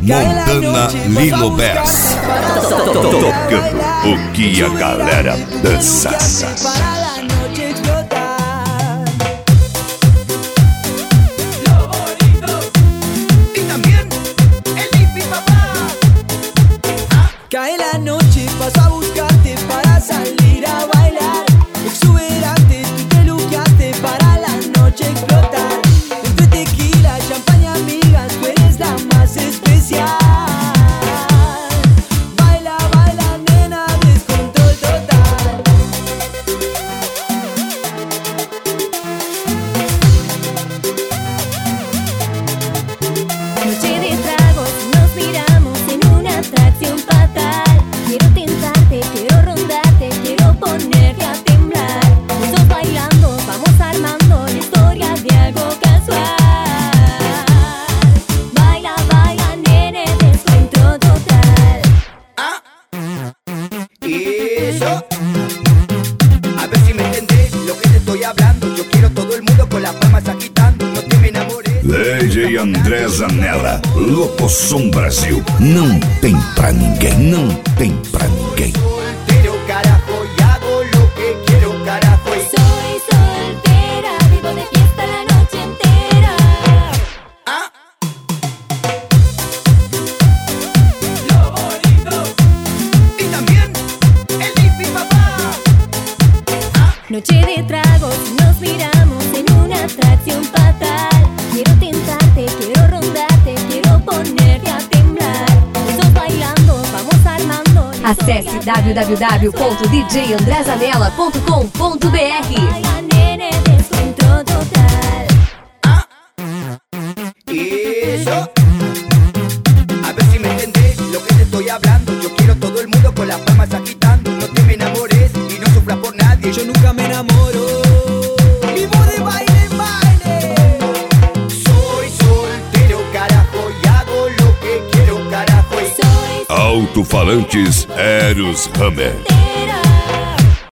Montana Lilo Bass. Tocando o que a galera dança. Cae la noche, paso a buscarte para salir a bailar. Exuberante, tú te luqueaste para la noche explotar. Entre tequila, champaña, amigas, tú eres la más especial. Baila, baila, nena, descontrol total. Noche de tragos, nos miramos en una atracción fatal. Quiero tentarte, quiero rondarte, quiero ponerte a temblar. Juntos bailando, vamos armando la historia de algo casual. Baila, baila, nene, descontrol total. Eso. A ver si me entendés lo que te estoy hablando. Yo quiero todo el mundo con las palmas agitando. No te me enamores. DJ André Zanella, Locosom Brasil. Não tem pra ninguém, não tem pra ninguém. Soltero, carajo, y hago lo que quiero, carajo. Soy soltera, vivo de fiesta la noche entera. Lo bonito. Y también el hippie papá. Noche de tragos, nos miramos en una atracción fatal. Quiero tentarte, quiero rondarte, quiero ponerte a temblar. Juntos bailando, vamos armando. Acesse www.djandrezanella.com.br. Baila, nene, descontrol total. Eso. A ver si me entendés lo que te estoy hablando. Yo quiero todo el mundo con las palmas agitando. No te me enamores y no sufras por nadie. Yo nunca me enamoro. Vivo de baile en baile. Soy soltero, carajo, y hago lo que quiero, carajo. Soy Alto-falantes Eros Hammer. soltera.